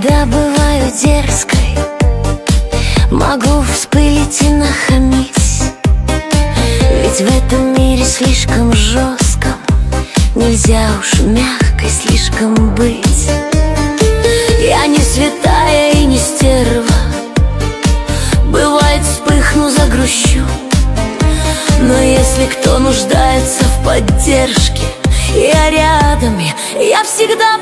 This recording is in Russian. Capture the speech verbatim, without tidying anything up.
Иногда бываю дерзкой, могу вспылить и нахамить, ведь в этом мире слишком жестком нельзя уж мягкой слишком быть. Я не святая и не стерва, бывает вспыхну, загрущу, но если кто нуждается в поддержке, я рядом, я, я всегда